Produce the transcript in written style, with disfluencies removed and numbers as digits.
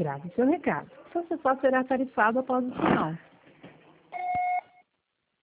Grave seu recado. Seu acessório será tarifado após o sinal.